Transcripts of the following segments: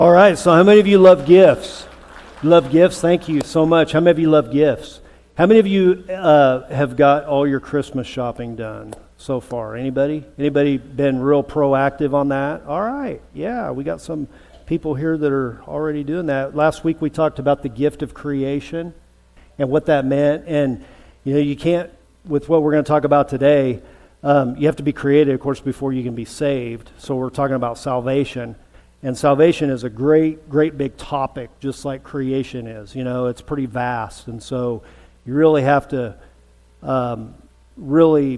All right, so how many of you love gifts? Love gifts? Thank you so much. How many of you love gifts? How many of you have got all your Christmas shopping done so far? Anybody? Anybody been real proactive on that? All right, yeah, we got some people here that are already doing that. Last week we talked about the gift of creation and what that meant. And, you know, you can't, with what we're going to talk about today, you have to be created, of course, before you can be saved. So we're talking about salvation. And salvation is a great big topic, just like creation is. You know, it's pretty vast. And so you really have to really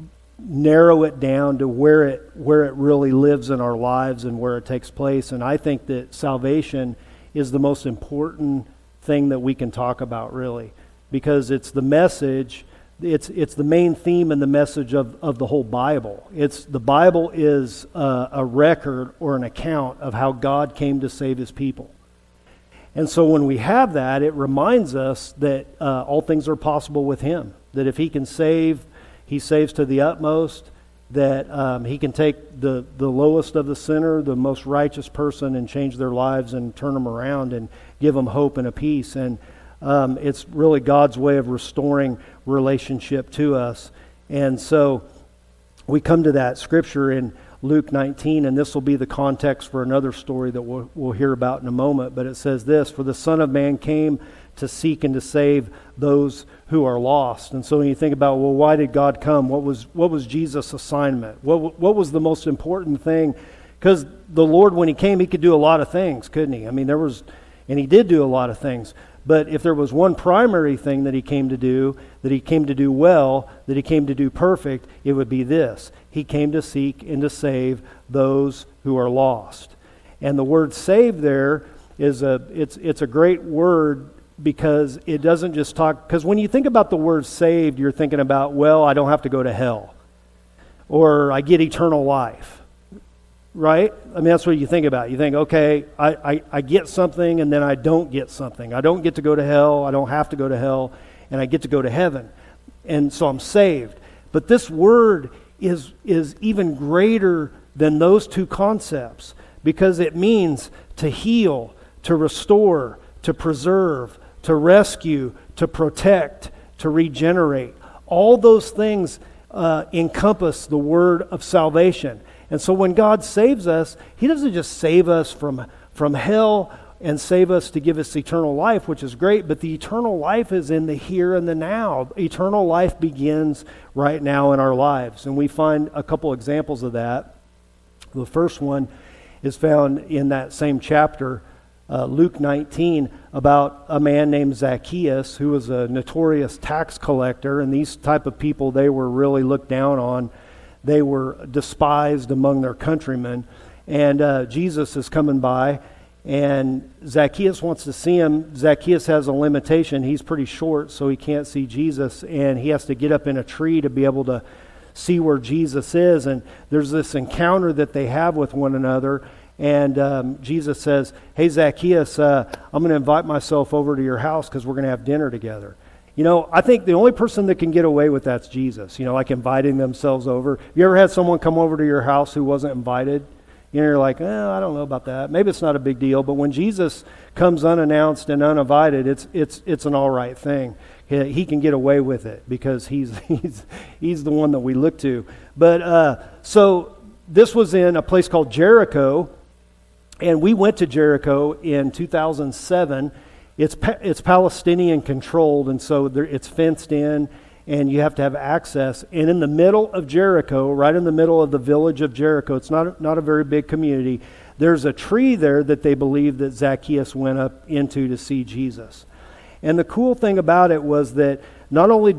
narrow it down to where it really lives in our lives and where it takes place. And I think that salvation is the most important thing that we can talk about, really, because it's the message. It's the main theme and the message of the whole Bible. The Bible is a record or an account of how God came to save His people. And so when we have that, it reminds us that all things are possible with Him. That if He can save, He saves to the utmost. That He can take the lowest of the sinner, the most righteous person, and change their lives and turn them around and give them hope and a peace. And it's really God's way of restoring relationship to us. And so we come to that scripture in Luke 19, and this will be the context for another story that we'll hear about in a moment. But it says this: "For the Son of Man came to seek and to save those who are lost." And so when you think about, well, why did God come? What was Jesus' assignment? What was the most important thing? Because the Lord, when He came, He could do a lot of things, couldn't He? I mean, and He did do a lot of things. But if there was one primary thing that He came to do, that He came to do well, that He came to do perfect, it would be this: He came to seek and to save those who are lost. And the word "save" there is it's a great word, because it doesn't just talk. Because when you think about the word "saved," you're thinking about, well, I don't have to go to hell, or I get eternal life. Right? I mean, that's what you think about. You think, okay, I get something and then I don't get something. I don't get to go to hell, I don't have to go to hell, and I get to go to heaven. And so I'm saved. But this word is even greater than those two concepts, because it means to heal, to restore, to preserve, to rescue, to protect, to regenerate. All those things encompass the word of salvation. And so when God saves us, He doesn't just save us from hell and save us to give us eternal life, which is great, but the eternal life is in the here and the now. Eternal life begins right now in our lives. And we find a couple examples of that. The first one is found in that same chapter, Luke 19, about a man named Zacchaeus, who was a notorious tax collector. And these type of people, they were really looked down on. They were despised among their countrymen. And Jesus is coming by, and Zacchaeus wants to see Him. Zacchaeus has a limitation. He's pretty short, so he can't see Jesus, and he has to get up in a tree to be able to see where Jesus is. And there's this encounter that they have with one another, and Jesus says, "Hey, Zacchaeus, I'm going to invite myself over to your house because we're going to have dinner together." You know, I think the only person that can get away with that's Jesus, you know, like inviting themselves over. You ever had someone come over to your house who wasn't invited? You know, you're like, I don't know about that. Maybe it's not a big deal. But when Jesus comes unannounced and uninvited, it's an all right thing. He can get away with it because he's the one that we look to. But so this was in a place called Jericho, and we went to Jericho in 2007. It's Palestinian controlled, and so it's fenced in, and you have to have access. And in the middle of Jericho, right in the middle of the village of Jericho, it's not a very big community, there's a tree there that they believe that Zacchaeus went up into to see Jesus. And the cool thing about it was that not only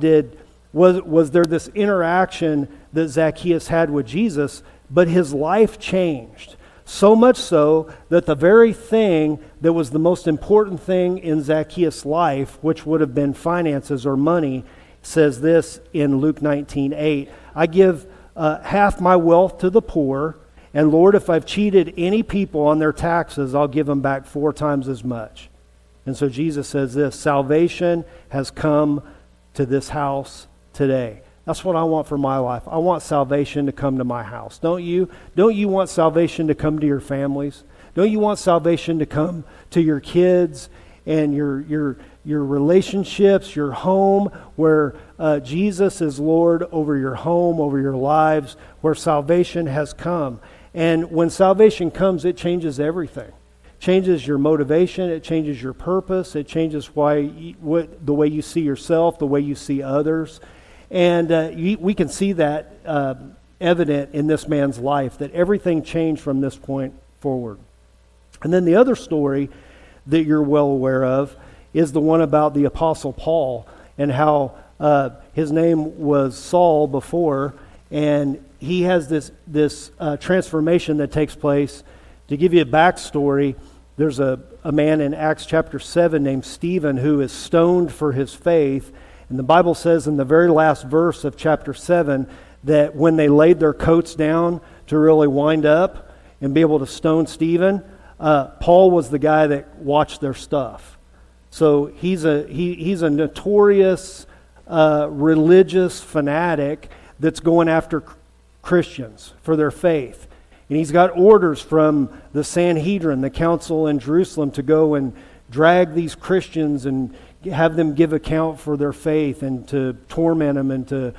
was there this interaction that Zacchaeus had with Jesus, but his life changed. So much so that the very thing that was the most important thing in Zacchaeus' life, which would have been finances or money, says this in Luke 19:8, "I give half my wealth to the poor, and Lord, if I've cheated any people on their taxes, I'll give them back 4 times as much." And so Jesus says this: salvation has come to this house today. That's what I want for my life. I want salvation to come to my house. Don't you? Don't you want salvation to come to your families? Don't you want salvation to come to your kids and your relationships, your home, where Jesus is Lord over your home, over your lives, where salvation has come? And when salvation comes, it changes everything. Changes your motivation, it changes your purpose, it changes the way you see yourself, the way you see others. And we can see that evident in this man's life, that everything changed from this point forward. And then the other story that you're well aware of is the one about the Apostle Paul, and how his name was Saul before, and he has this transformation that takes place. To give you a backstory, there's a man in Acts chapter 7 named Stephen who is stoned for his faith. And the Bible says in the very last verse of chapter 7 that when they laid their coats down to really wind up and be able to stone Stephen, Paul was the guy that watched their stuff. So he's a notorious religious fanatic that's going after Christians for their faith. And he's got orders from the Sanhedrin, the council in Jerusalem, to go and drag these Christians and have them give account for their faith, and to torment them, and to,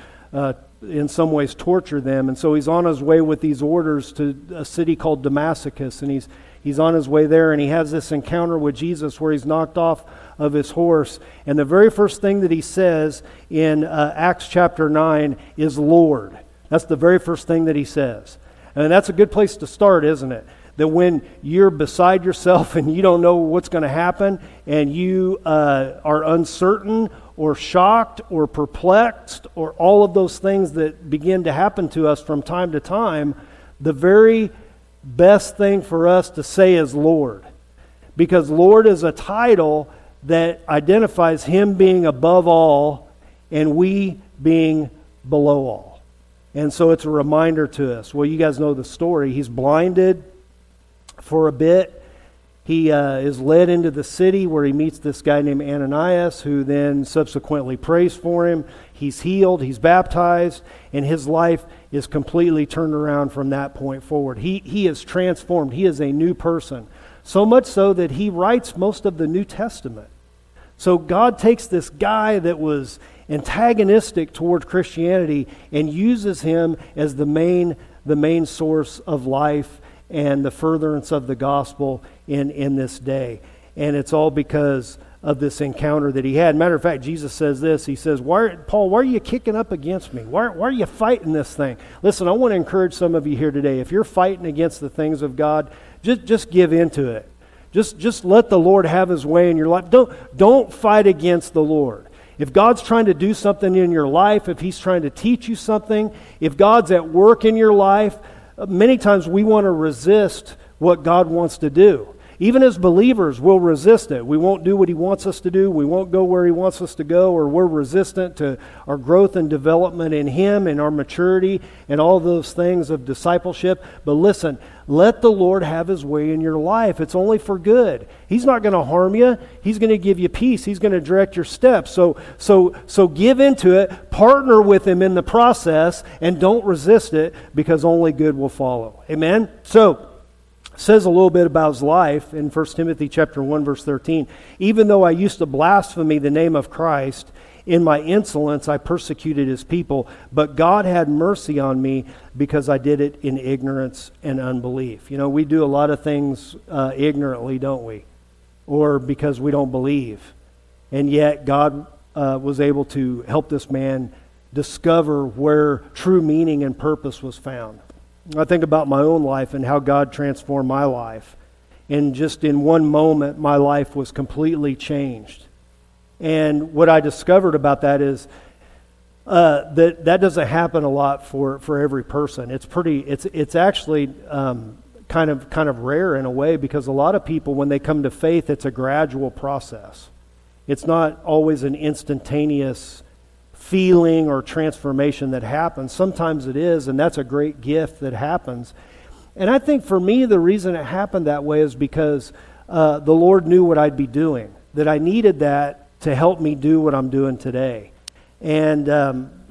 in some ways, torture them. And so he's on his way with these orders to a city called Damascus, and he's on his way there, and he has this encounter with Jesus where he's knocked off of his horse. And the very first thing that he says in Acts chapter 9 is Lord. That's the very first thing that he says. And that's a good place to start, isn't it? That when you're beside yourself and you don't know what's going to happen, and you are uncertain or shocked or perplexed, or all of those things that begin to happen to us from time to time, the very best thing for us to say is Lord. Because Lord is a title that identifies Him being above all and we being below all. And so it's a reminder to us. Well, you guys know the story. He's blinded for a bit. He is led into the city where he meets this guy named Ananias, who then subsequently prays for him. He's healed, he's baptized, and his life is completely turned around from that point forward. He is transformed. He is a new person. So much so that he writes most of the New Testament. So God takes this guy that was antagonistic toward Christianity and uses him as the main source of life and the furtherance of the gospel in this day. And it's all because of this encounter that he had. Matter of fact, Jesus says this. He says, Paul, why are you kicking up against me? Why are you fighting this thing? Listen, I want to encourage some of you here today. If you're fighting against the things of God, just give into it. Just let the Lord have His way in your life. Don't fight against the Lord. If God's trying to do something in your life, if He's trying to teach you something, if God's at work in your life, many times we want to resist what God wants to do. Even as believers, we'll resist it. We won't do what He wants us to do. We won't go where He wants us to go, or we're resistant to our growth and development in Him and our maturity and all those things of discipleship. But listen, let the Lord have His way in your life. It's only for good. He's not going to harm you. He's going to give you peace. He's going to direct your steps. So give into it, partner with Him in the process, and don't resist it, because only good will follow. Amen? So, says a little bit about his life in 1 Timothy chapter 1, verse 13. Even though I used to blaspheme the name of Christ, in my insolence I persecuted His people, but God had mercy on me because I did it in ignorance and unbelief. You know, we do a lot of things ignorantly, don't we? Or because we don't believe. And yet God was able to help this man discover where true meaning and purpose was found. I think about my own life and how God transformed my life. And just in one moment, my life was completely changed. And what I discovered about that is that doesn't happen a lot for every person. It's actually kind of rare in a way, because a lot of people, when they come to faith, it's a gradual process. It's not always an instantaneous feeling or transformation that happens. Sometimes it is, and that's a great gift that happens. And I think for me, the reason it happened that way is because the Lord knew what I'd be doing, that I needed that to help me do what I'm doing today. And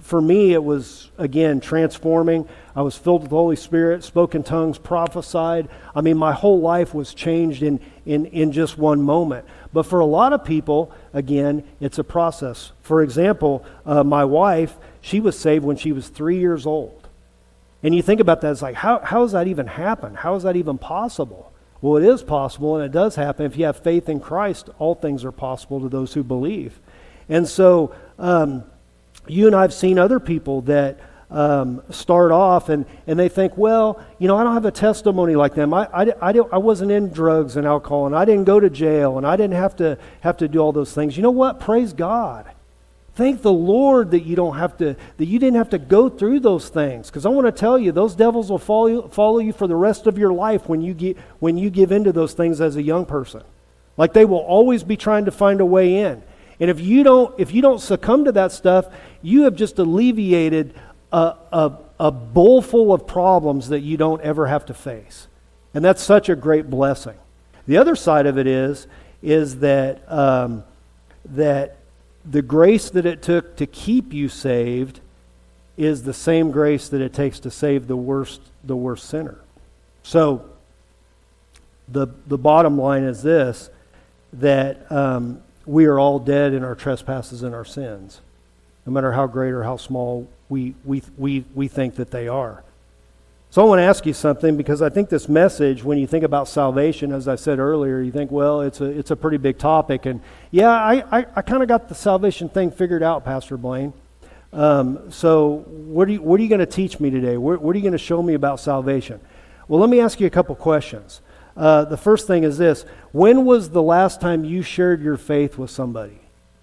for me, it was, again, transforming. I was filled with the Holy Spirit, spoke in tongues, prophesied. I mean, my whole life was changed in just one moment. But for a lot of people, again, it's a process. For example, my wife, she was saved when she was 3 years old. And you think about that, it's like, how does that even happen? How is that even possible? Well, it is possible, and it does happen. If you have faith in Christ, all things are possible to those who believe. And so, you and I have seen other people that start off and they think, well, I don't have a testimony like them. I wasn't in drugs and alcohol, and I didn't go to jail, and I didn't have to do all those things. You know what? Praise God. Thank the Lord that you didn't have to go through those things. Because I want to tell you, those devils will follow you for the rest of your life when you give into those things as a young person. Like, they will always be trying to find a way in. And if you don't succumb to that stuff, you have just alleviated a bowl full of problems that you don't ever have to face. And that's such a great blessing. The other side of it is that that the grace that it took to keep you saved is the same grace that it takes to save the worst sinner. So the bottom line is this, that we are all dead in our trespasses and our sins, no matter how great or how small we think that they are. So I want to ask you something, because I think this message, when you think about salvation, as I said earlier, you think, well, it's a pretty big topic. And yeah, I kind of got the salvation thing figured out, Pastor Blaine. So what are you going to teach me today? What are you going to show me about salvation? Well, let me ask you a couple questions. The first thing is this: when was the last time you shared your faith with somebody?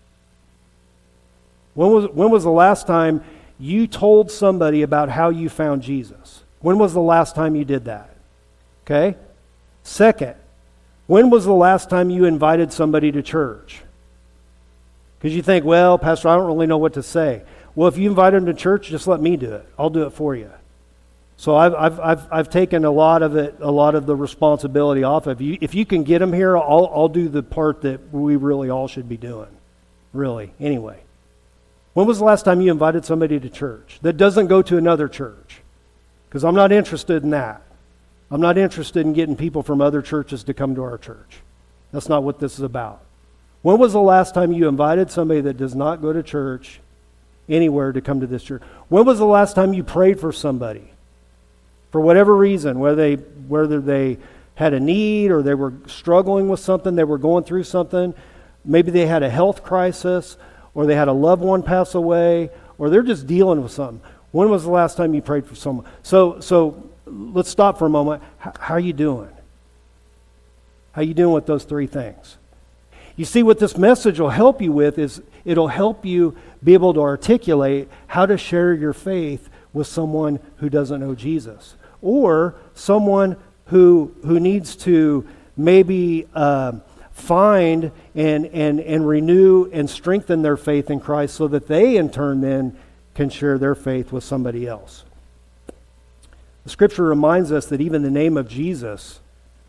When was the last time you told somebody about how you found Jesus? When was the last time you did that? Okay? Second, when was the last time you invited somebody to church? Because you think, well, Pastor, I don't really know what to say. Well, if you invite them to church, just let me do it. I'll do it for you. So I've taken a lot of the responsibility off of you. If you can get them here, I'll do the part that we really all should be doing. Really, anyway. When was the last time you invited somebody to church that doesn't go to another church? Because I'm not interested in that. I'm not interested in getting people from other churches to come to our church. That's not what this is about. When was the last time you invited somebody that does not go to church anywhere to come to this church? When was the last time you prayed for somebody? For whatever reason, whether they had a need or they were struggling with something, they were going through something, maybe they had a health crisis, or they had a loved one pass away, or they're just dealing with something. When was the last time you prayed for someone? So let's stop for a moment. How are you doing? How are you doing with those three things? You see, what this message will help you with is it'll help you be able to articulate how to share your faith with someone who doesn't know Jesus, or someone who needs to maybe find and renew and strengthen their faith in Christ, so that they in turn then can share their faith with somebody else. The scripture reminds us that even the name of Jesus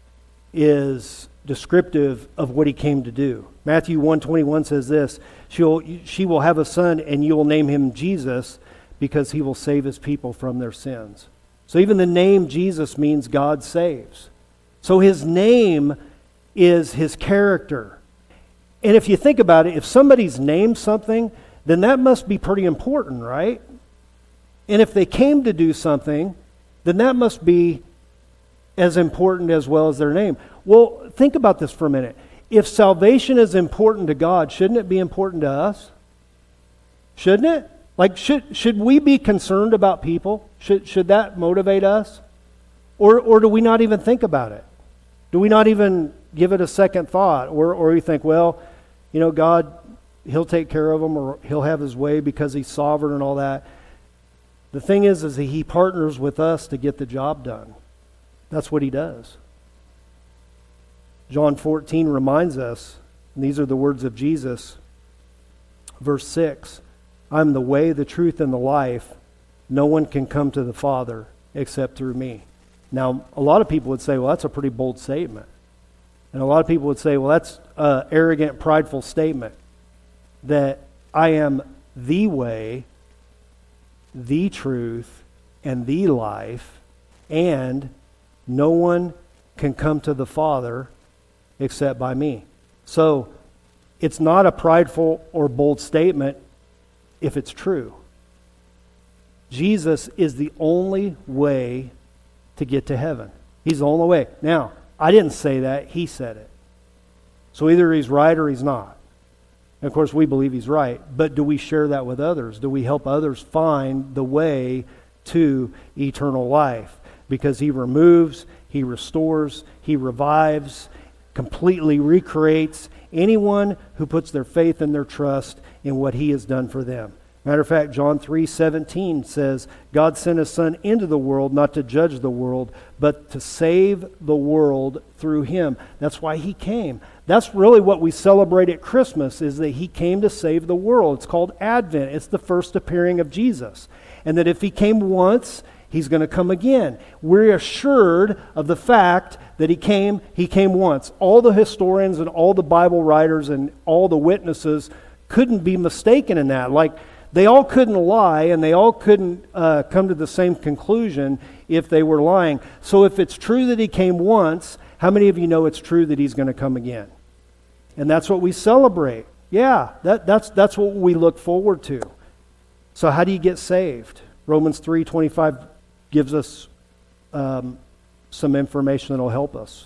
is descriptive of what he came to do. Matthew 1:21 says this: she will have a son, and you will name him Jesus, because he will save his people from their sins. So even the name Jesus means God saves. So his name is his character. And if you think about it, if somebody's named something, then that must be pretty important, right? And if they came to do something, then that must be as important as well as their name. Well, think about this for a minute. If salvation is important to God, shouldn't it be important to us? Shouldn't it? Like, should we be concerned about people? Should that motivate us? Or do we not even think about it? Do we not even give it a second thought? Or we think, well, God, he'll take care of them, or he'll have his way because he's sovereign and all that. The thing is that he partners with us to get the job done. That's what he does. John 14 reminds us, and these are the words of Jesus, verse 6, I'm the way, the truth, and the life. No one can come to the Father except through me. Now, a lot of people would say, well, that's a pretty bold statement. And a lot of people would say, well, that's an arrogant, prideful statement, that I am the way, the truth, and the life, and no one can come to the Father except by me. So it's not a prideful or bold statement if it's true. Jesus is the only way to get to heaven. He's the only way. Now, I didn't say that. He said it. So either he's right or he's not. And of course, we believe he's right. But do we share that with others? Do we help others find the way to eternal life? Because he removes, he restores, he revives, completely recreates anyone who puts their faith and their trust in what he has done for them. Matter of fact, John 3:17 says, God sent his Son into the world not to judge the world, but to save the world through him. That's why he came. That's really what we celebrate at Christmas, is that he came to save the world. It's called Advent. It's the first appearing of Jesus. And that if he came once, he's going to come again. We're assured of the fact that he came once. All the historians and all the Bible writers and all the witnesses couldn't be mistaken in that. Like, they all couldn't lie, and they all couldn't come to the same conclusion if they were lying. So if it's true that he came once, how many of you know it's true that he's going to come again? And that's what we celebrate. Yeah, that's what we look forward to. So how do you get saved? Romans 3:25 gives us some information that will help us.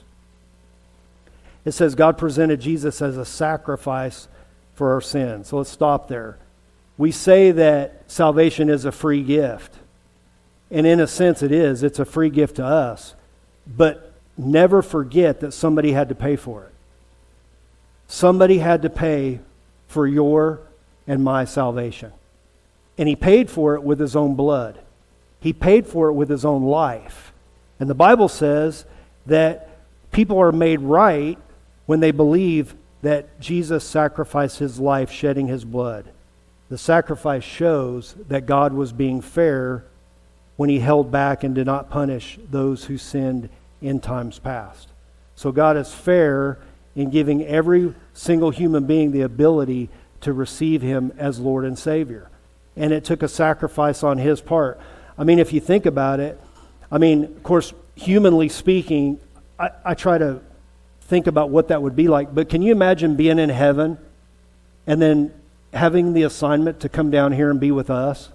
It says God presented Jesus as a sacrifice for our sins. So let's stop there. We say that salvation is a free gift. And in a sense it is. It's a free gift to us. But never forget that somebody had to pay for it. Somebody had to pay for your and my salvation. And he paid for it with his own blood. He paid for it with his own life. And the Bible says that people are made right when they believe that Jesus sacrificed his life, shedding his blood. The sacrifice shows that God was being fair when he held back and did not punish those who sinned in times past. So God is fair in giving every single human being the ability to receive him as Lord and Savior. And it took a sacrifice on his part. I mean, if you think about it, of course, humanly speaking, I try to think about what that would be like. But can you imagine being in heaven and then having the assignment to come down here and be with us?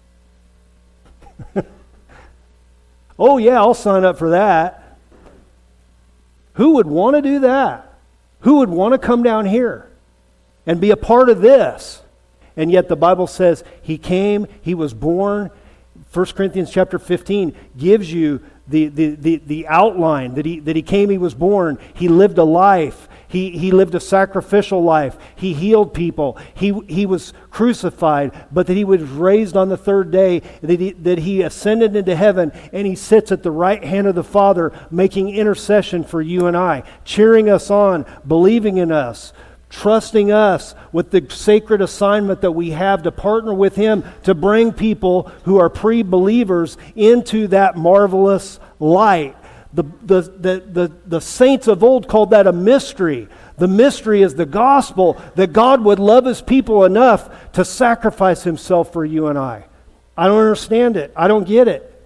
Oh yeah, I'll sign up for that. Who would want to do that? Who would want to come down here and be a part of this? And yet the Bible says he came, he was born. 1 Corinthians chapter 15 gives you the outline that he came, he was born, he lived a life, he lived a sacrificial life, he healed people, he was crucified, but that he was raised on the third day, that he ascended into heaven, and he sits at the right hand of the Father making intercession for you and I, cheering us on, believing in us, trusting us with the sacred assignment that we have to partner with him to bring people who are pre-believers into that marvelous light. The saints of old called that a mystery. The mystery is the gospel, that God would love his people enough to sacrifice himself for you and I. I don't understand it. I don't get it.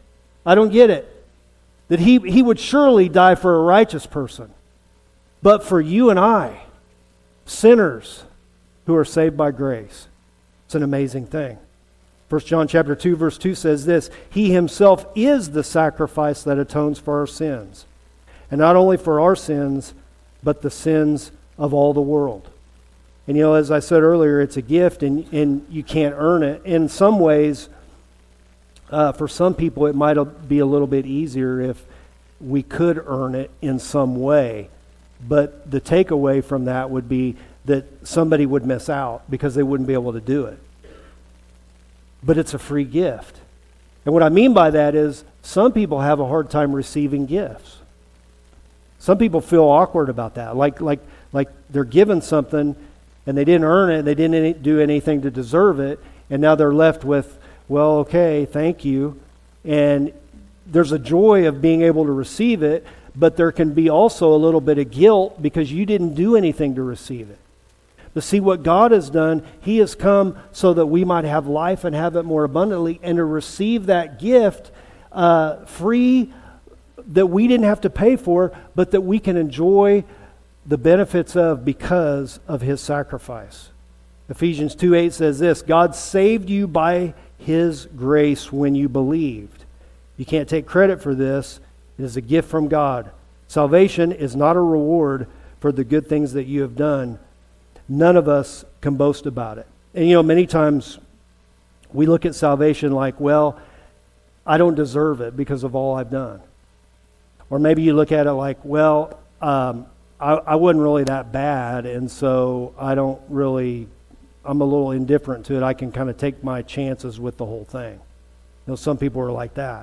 That he would surely die for a righteous person. But for you and I, sinners who are saved by grace. It's an amazing thing. 1 John chapter 2 verse 2 says this, he himself is the sacrifice that atones for our sins. And not only for our sins, but the sins of all the world. And as I said earlier, it's a gift and you can't earn it. In some ways, for some people it might be a little bit easier if we could earn it in some way. But the takeaway from that would be that somebody would miss out because they wouldn't be able to do it. But it's a free gift. And what I mean by that is some people have a hard time receiving gifts. Some people feel awkward about that. Like they're given something and they didn't earn it, they didn't do anything to deserve it, and now they're left with, well, okay, thank you. And there's a joy of being able to receive it, but there can be also a little bit of guilt because you didn't do anything to receive it. But see what God has done, He has come so that we might have life and have it more abundantly, and to receive that gift free, that we didn't have to pay for, but that we can enjoy the benefits of because of His sacrifice. Ephesians 2:8 says this, God saved you by His grace when you believed. You can't take credit for this. It is a gift from God. Salvation is not a reward for the good things that you have done. None of us can boast about it. And many times we look at salvation like, well, I don't deserve it because of all I've done. Or maybe you look at it like, well, I wasn't really that bad, and so I'm a little indifferent to it. I can kind of take my chances with the whole thing. Some people are like that.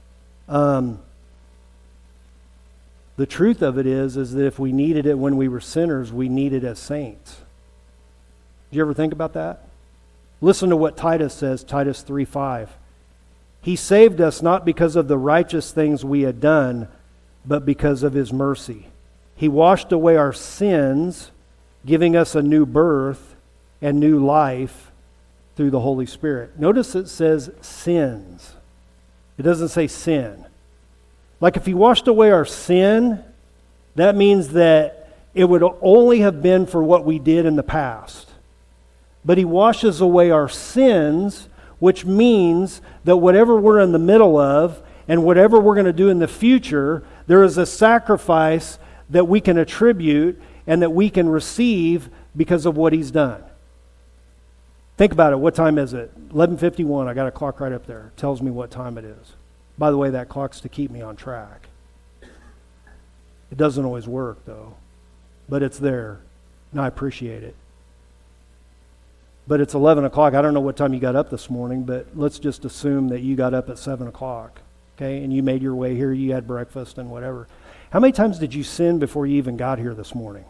The truth of it is that if we needed it when we were sinners, we need it as saints. Did you ever think about that? Listen to what Titus says, Titus 3:5. He saved us not because of the righteous things we had done, but because of His mercy. He washed away our sins, giving us a new birth and new life through the Holy Spirit. Notice it says sins. It doesn't say sin. Like if He washed away our sin, that means that it would only have been for what we did in the past. But He washes away our sins, which means that whatever we're in the middle of and whatever we're going to do in the future, there is a sacrifice that we can attribute and that we can receive because of what He's done. Think about it. What time is it? 11:51. I got a clock right up there. It tells me what time it is. By the way, that clock's to keep me on track. It doesn't always work, though. But it's there, and I appreciate it. But it's 11 o'clock. I don't know what time you got up this morning, but let's just assume that you got up at 7 o'clock, okay? And you made your way here, you had breakfast and whatever. How many times did you sin before you even got here this morning?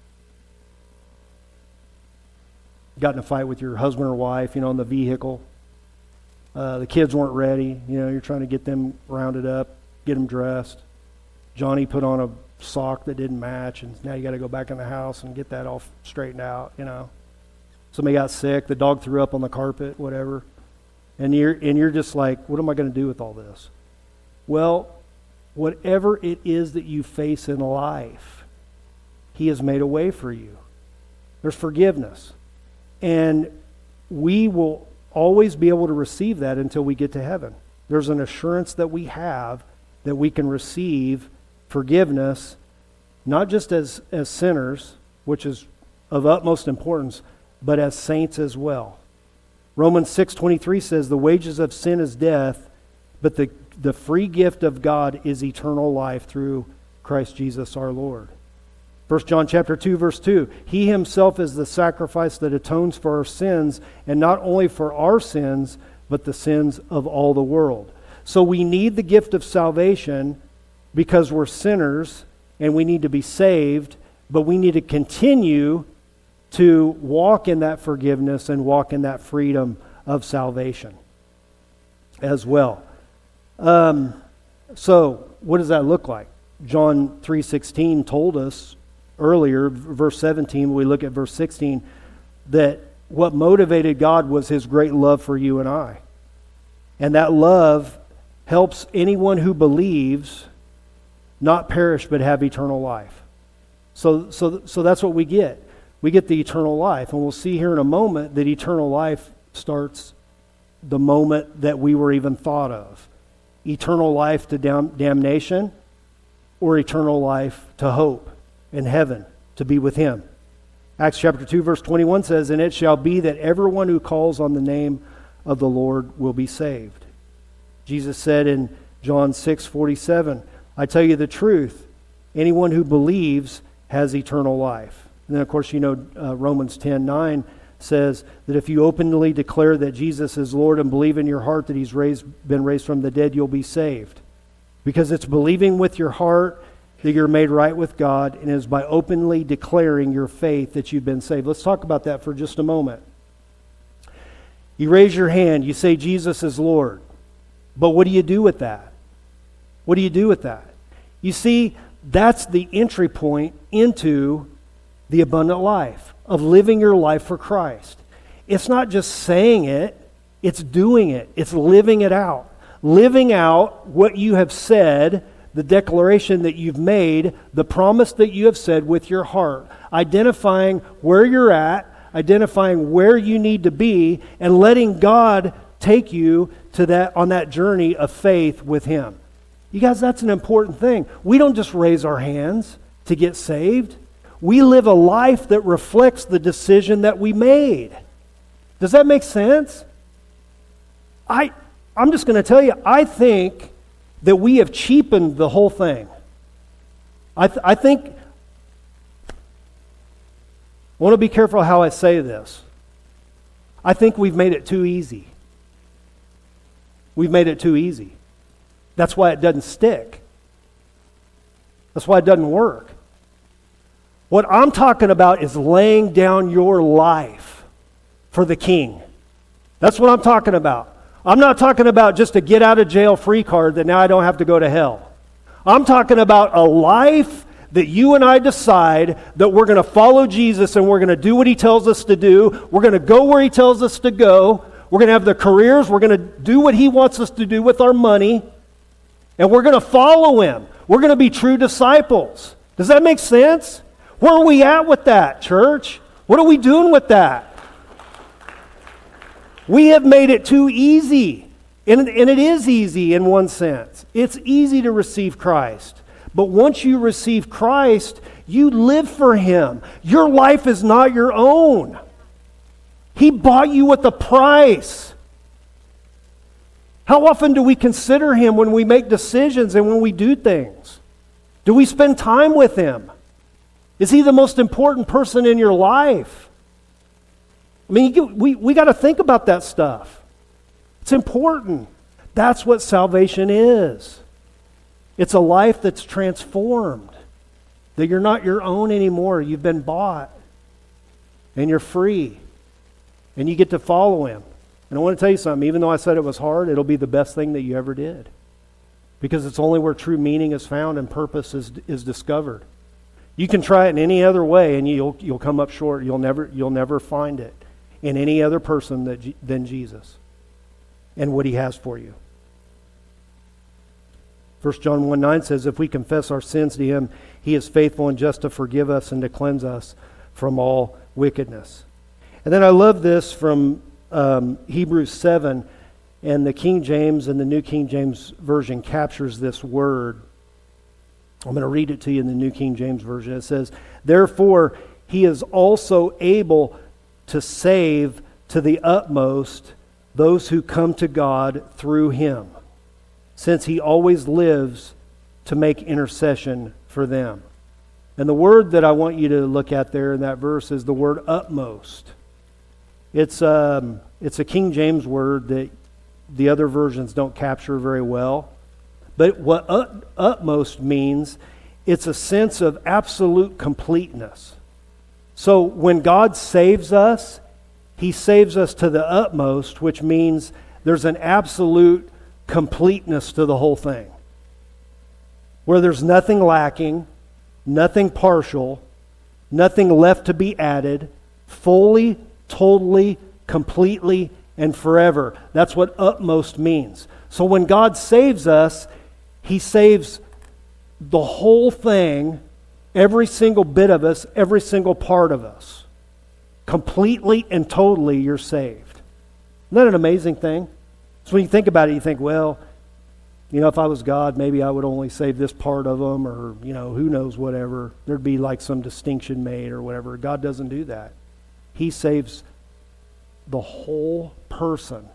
Got in a fight with your husband or wife, in the vehicle. The kids weren't ready. You're trying to get them rounded up, get them dressed. Johnny put on a sock that didn't match, and now you got to go back in the house and get that all straightened out, Somebody got sick, the dog threw up on the carpet, whatever. And you're just like, what am I going to do with all this? Well, whatever it is that you face in life, He has made a way for you. There's forgiveness. And we will always be able to receive that until we get to heaven. There's an assurance that we have that we can receive forgiveness, not just as sinners, which is of utmost importance, but as saints as well. Romans 6:23 says, the wages of sin is death, but the free gift of God is eternal life through Christ Jesus our Lord. 1 John chapter 2, verse 2, He Himself is the sacrifice that atones for our sins, and not only for our sins, but the sins of all the world. So we need the gift of salvation because we're sinners, and we need to be saved, but we need to continue to walk in that forgiveness and walk in that freedom of salvation as well. So what does that look like? John 3:16 told us earlier, verse 17, we look at verse 16, that what motivated God was His great love for you and I. And that love helps anyone who believes not perish but have eternal life. So that's what we get. We get the eternal life. And we'll see here in a moment that eternal life starts the moment that we were even thought of. Eternal life to damnation, or eternal life to hope in heaven, to be with Him. Acts chapter 2, verse 21 says, and it shall be that everyone who calls on the name of the Lord will be saved. Jesus said in John 6:47, I tell you the truth, anyone who believes has eternal life. And then, of course, Romans 10:9 says that if you openly declare that Jesus is Lord and believe in your heart that He's been raised from the dead, you'll be saved. Because it's believing with your heart that you're made right with God, and it is by openly declaring your faith that you've been saved. Let's talk about that for just a moment. You raise your hand, you say Jesus is Lord. But what do you do with that? What do you do with that? You see, that's the entry point into the abundant life, of living your life for Christ. It's not just saying it, it's doing it. It's living it out. Living out what you have said, the declaration that you've made, the promise that you have said with your heart. Identifying where you're at, identifying where you need to be, and letting God take you to that on that journey of faith with Him. You guys, that's an important thing. We don't just raise our hands to get saved. We live a life that reflects the decision that we made. Does that make sense? I'm just going to tell you, I think that we have cheapened the whole thing. I want to be careful how I say this. I think we've made it too easy. We've made it too easy. That's why it doesn't stick. That's why it doesn't work. What I'm talking about is laying down your life for the King. That's what I'm talking about. I'm not talking about just a get out of jail free card that now I don't have to go to hell. I'm talking about a life that you and I decide that we're going to follow Jesus and we're going to do what He tells us to do. We're going to go where He tells us to go. We're going to have the careers. We're going to do what He wants us to do with our money. And we're going to follow Him. We're going to be true disciples. Does that make sense? Where are we at with that, church? What are we doing with that? We have made it too easy. And it is easy in one sense. It's easy to receive Christ. But once you receive Christ, you live for Him. Your life is not your own. He bought you with a price. How often do we consider Him when we make decisions and when we do things? Do we spend time with Him? Is He the most important person in your life? I mean, we got to think about that stuff. It's important. That's what salvation is. It's a life that's transformed. That you're not your own anymore. You've been bought. And you're free. And you get to follow Him. And I want to tell you something. Even though I said it was hard, it'll be the best thing that you ever did. Because it's only where true meaning is found and purpose is discovered. You can try it in any other way and you'll come up short. You'll never find it in any other person than Jesus and what He has for you. 1 John 1:9 says, if we confess our sins to Him, He is faithful and just to forgive us and to cleanse us from all wickedness. And then I love this from Hebrews 7, and the King James and the New King James Version captures this word. I'm going to read it to you in the New King James Version. It says, therefore He is also able to save to the utmost those who come to God through Him, since He always lives to make intercession for them. And the word that I want you to look at there in that verse is the word utmost. It's a King James word that the other versions don't capture very well. But what utmost means, it's a sense of absolute completeness. So when God saves us, He saves us to the utmost, which means there's an absolute completeness to the whole thing. Where there's nothing lacking, nothing partial, nothing left to be added, fully, totally, completely, and forever. That's what utmost means. So when God saves us, He saves the whole thing, every single bit of us, every single part of us. Completely and totally you're saved. Isn't that an amazing thing? So when you think about it, you think, well, if I was God, maybe I would only save this part of them, or, who knows, whatever. There'd be like some distinction made or whatever. God doesn't do that. He saves the whole person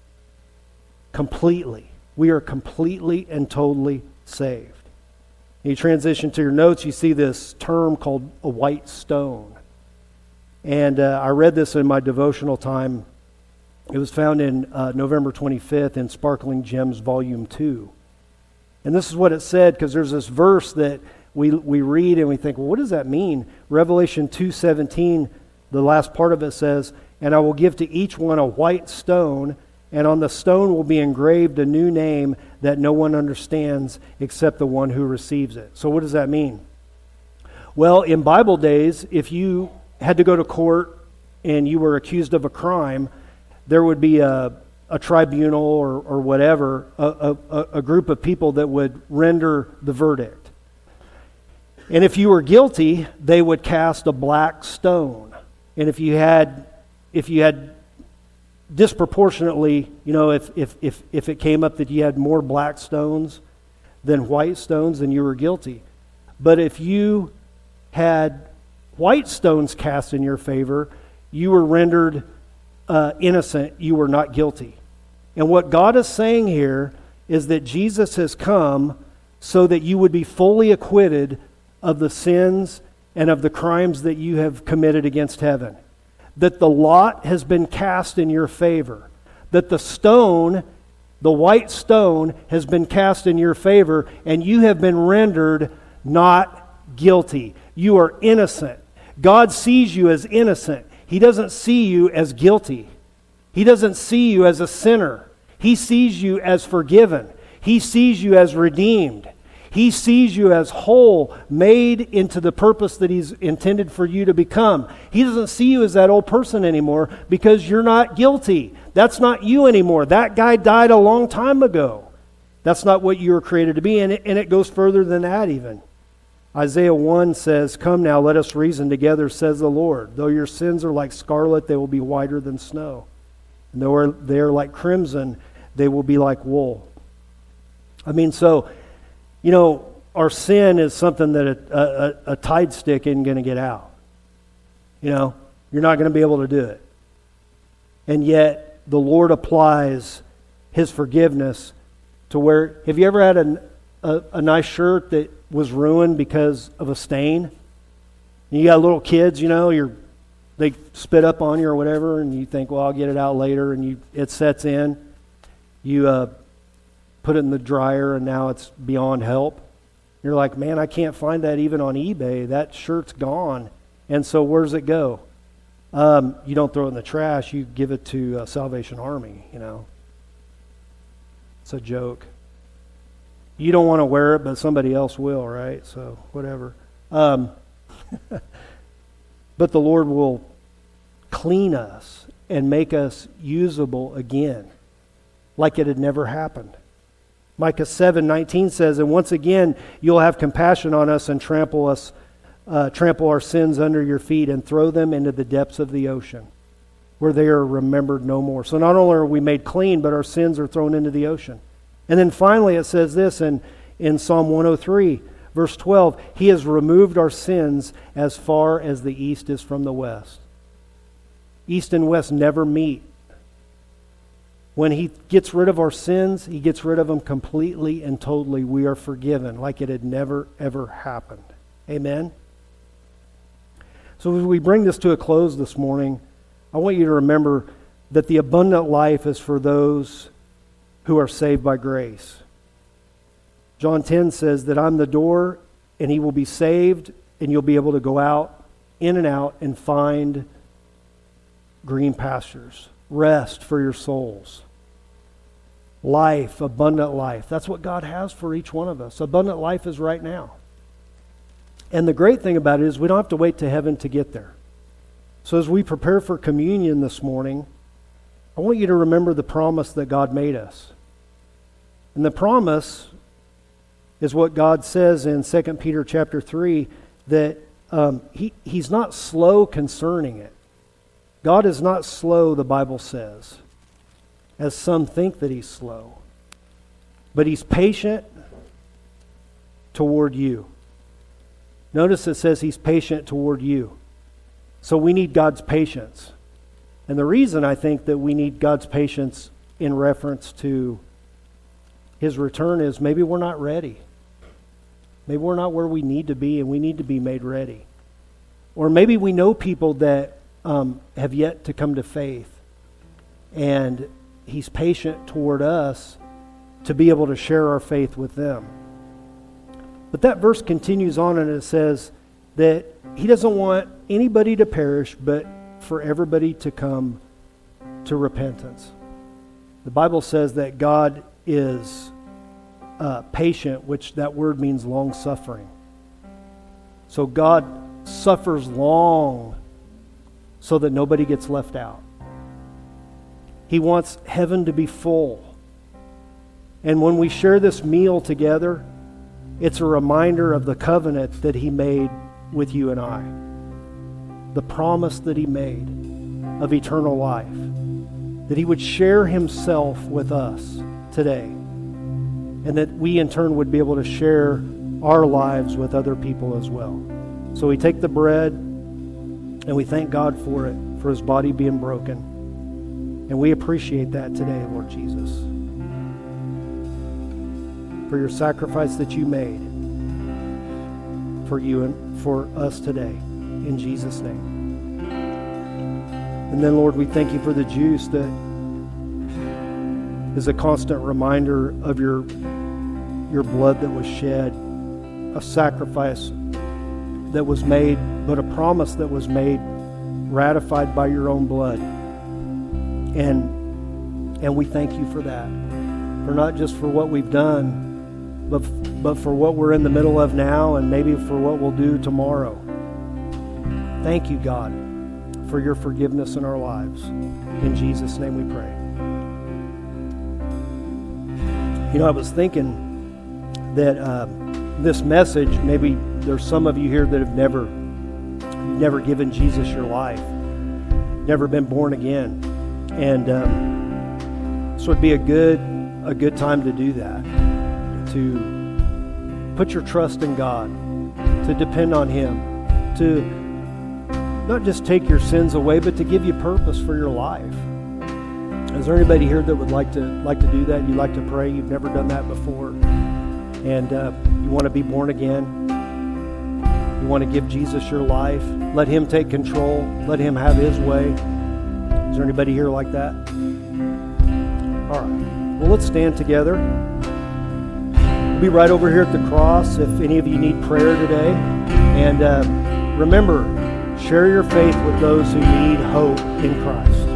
completely. We are completely and totally saved. You transition to your notes, you see this term called a white stone. And I read this in my devotional time. It was found in November 25th in Sparkling Gems, Volume 2. And this is what it said, because there's this verse that we read and we think, well, what does that mean? Revelation 2:17, the last part of it says, and I will give to each one a white stone, and on the stone will be engraved a new name that no one understands except the one who receives it. So what does that mean? Well, in Bible days, if you had to go to court and you were accused of a crime, there would be a tribunal or whatever, a group of people that would render the verdict. And if you were guilty, they would cast a black stone. And if you had disproportionately, if it came up that you had more black stones than white stones, then you were guilty. But if you had white stones cast in your favor, you were rendered innocent. You were not guilty. And what God is saying here is that Jesus has come so that you would be fully acquitted of the sins and of the crimes that you have committed against heaven. That the lot has been cast in your favor. That the stone, the white stone, has been cast in your favor, and you have been rendered not guilty. You are innocent. God sees you as innocent. He doesn't see you as guilty. He doesn't see you as a sinner. He sees you as forgiven. He sees you as redeemed. He sees you as whole, made into the purpose that He's intended for you to become. He doesn't see you as that old person anymore because you're not guilty. That's not you anymore. That guy died a long time ago. That's not what you were created to be, and it goes further than that even. Isaiah 1 says, "Come now, let us reason together, says the Lord. Though your sins are like scarlet, they will be whiter than snow. And though they are like crimson, they will be like wool." I mean, so, our sin is something that a Tide stick isn't going to get out. You're not going to be able to do it. And yet, the Lord applies His forgiveness to where, have you ever had a nice shirt that was ruined because of a stain? And you got little kids, they spit up on you or whatever, and you think, well, I'll get it out later, and it sets in. You put it in the dryer, and now it's beyond help. You're like, man, I can't find that even on eBay. That shirt's gone. And so where does it go? You don't throw it in the trash. You give it to Salvation Army, It's a joke. You don't want to wear it, but somebody else will, right? So whatever. But the Lord will clean us and make us usable again, like it had never happened. Micah 7:19 says, "And once again you'll have compassion on us and trample our sins under your feet and throw them into the depths of the ocean, where they are remembered no more." So not only are we made clean, but our sins are thrown into the ocean. And then finally it says this in Psalm 103, verse 12, "He has removed our sins as far as the east is from the west." East and west never meet. When He gets rid of our sins, He gets rid of them completely and totally. We are forgiven like it had never, ever happened. Amen? So as we bring this to a close this morning, I want you to remember that the abundant life is for those who are saved by grace. John 10 says that I'm the door, and he will be saved, and you'll be able to go out, in and out, and find green pastures, rest for your souls. Life, abundant life. That's what God has for each one of us. Abundant life is right now. And the great thing about it is we don't have to wait to heaven to get there. So as we prepare for communion this morning, I want you to remember the promise that God made us. And the promise is what God says in 2 Peter chapter 3, that He's not slow concerning it. God is not slow, the Bible says, as some think that He's slow. But He's patient toward you. Notice it says He's patient toward you. So we need God's patience. And the reason I think that we need God's patience in reference to His return is maybe we're not ready. Maybe we're not where we need to be, and we need to be made ready. Or maybe we know people that have yet to come to faith, and He's patient toward us to be able to share our faith with them. But that verse continues on, and it says that He doesn't want anybody to perish, but for everybody to come to repentance. The Bible says that God is patient, which that word means long-suffering. So God suffers long so that nobody gets left out. He wants heaven to be full. And when we share this meal together, it's a reminder of the covenant that He made with you and I. The promise that He made of eternal life. That He would share Himself with us today. And that we in turn would be able to share our lives with other people as well. So we take the bread and we thank God for it, for His body being broken. And we appreciate that today, Lord Jesus. For your sacrifice that you made for you and for us today. In Jesus' name. And then, Lord, we thank you for the juice that is a constant reminder of your blood that was shed, a sacrifice that was made, but a promise that was made, ratified by your own blood. And we thank you for that. For not just for what we've done, but for what we're in the middle of now and maybe for what we'll do tomorrow. Thank you, God, for your forgiveness in our lives. In Jesus' name we pray. You know, I was thinking that this message, maybe there's some of you here that have never given Jesus your life, never been born again. And so it'd be a good time to do that, to put your trust in God, to depend on Him, to not just take your sins away, but to give you purpose for your life. Is there anybody here that would like to do that? You'd like to pray? You've never done that before, and you want to be born again. You want to give Jesus your life. Let Him take control. Let Him have His way. Is there anybody here like that? All right. Well, let's stand together. We'll be right over here at the cross if any of you need prayer today. And remember, share your faith with those who need hope in Christ.